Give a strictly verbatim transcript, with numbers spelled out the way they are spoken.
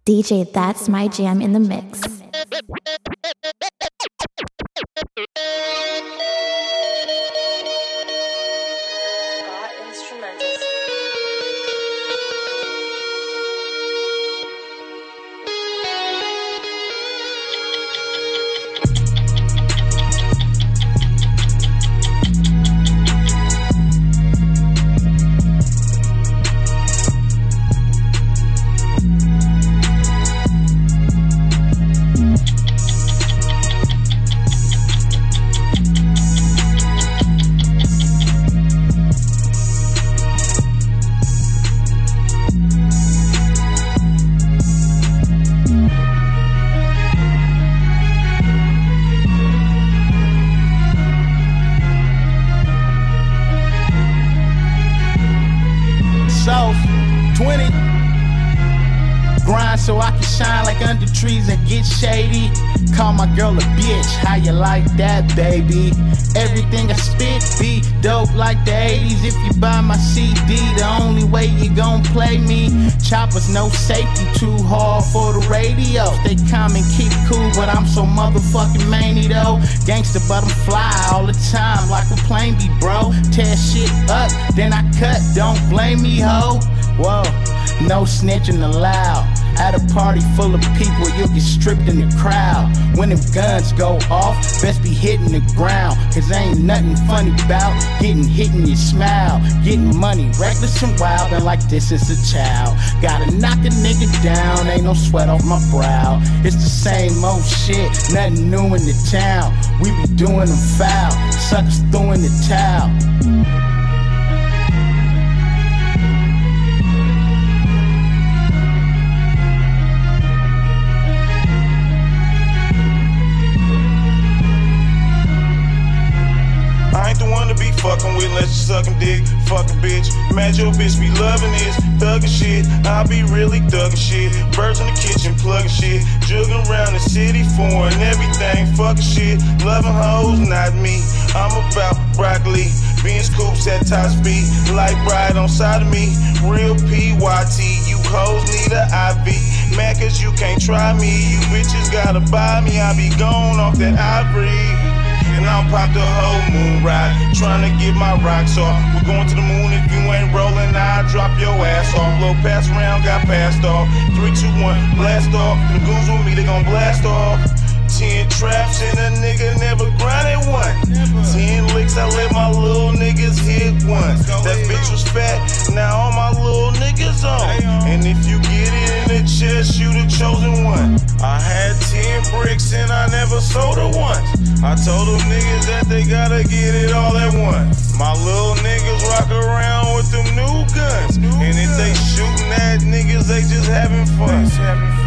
D J That's My Jam in the mix. twenty Grind so I can shine like under trees and get shady. Call my girl a bitch, how you like that, baby? Everything I spit be dope like the eighties. If you buy my C D, the only way you gon' play me. Choppers, no safety, too hard for the radio. They come and keep cool, but I'm so motherfucking manny though. Gangsta, but I'm fly all the time like a plane be, bro. Tear shit up, then I cut, don't blame me, ho. Whoa, no snitching allowed. At a party full of people, you'll get stripped in the crowd. When them guns go off, best be hitting the ground. Cause ain't nothing funny about getting hit in your smile. Getting money, reckless and wild, and like this is a child. Gotta knock a nigga down, ain't no sweat off my brow. It's the same old shit, nothing new in the town. We be doing them foul, suckers throwing the towel. Fuckin' with, let you suckin' dick, fuck a bitch. Mad your bitch be loving this, thuggin' shit. I be really thuggin' shit. Birds in the kitchen, pluggin' shit. Juggin' around the city, foreign everything, fuckin' shit. Loving hoes, not me. I'm about broccoli. Beans coops at top speed. Light bright on side of me. Real P Y T. You hoes need a I V. Mad cause you can't try me. You bitches gotta buy me. I be gone off that ivory. And I'll pop the whole moon ride, tryna get my rocks off. We're going to the moon, if you ain't rolling, I'll drop your ass off. Little pass around, got passed off. Three, two, one, blast off. Them goons with me, they gon' blast off. Ten traps and a nigga never grinded one. Ten licks, I let my little niggas hit one. That bitch was fat, now all my little niggas on. And if you get it in the chest, you the chosen one. I had ten bricks and I never sold her once. I told them niggas that they gotta get it all at once. My little niggas rock around with them new guns. And if they shooting at niggas, they just having fun.